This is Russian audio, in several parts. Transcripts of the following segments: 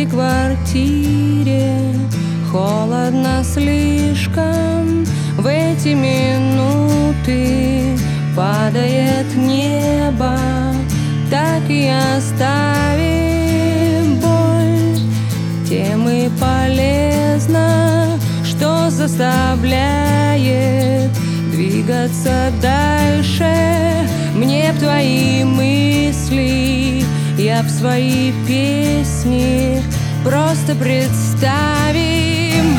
квартире холодно слишком. В эти минуты падает небо, так и оставим боль. Тем и полезно, что заставляет двигаться дальше. Мне б твои мысли, я б свои песни просто представим.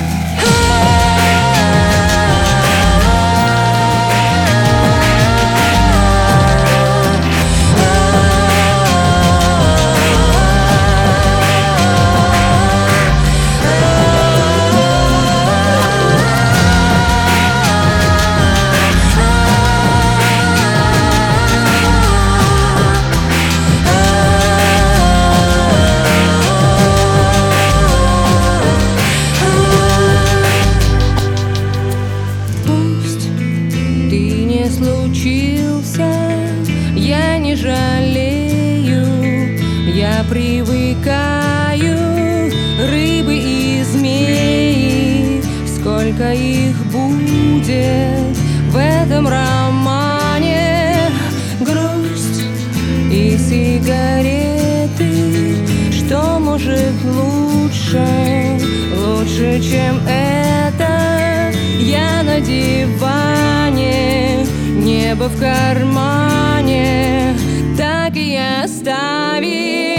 Случился, я не жалею, я привыкаю. Рыбы и змеи, сколько их будет в этом романе. Грусть и сигареты, что может лучше, чем это? Я на диване, небо в кармане, так и оставим.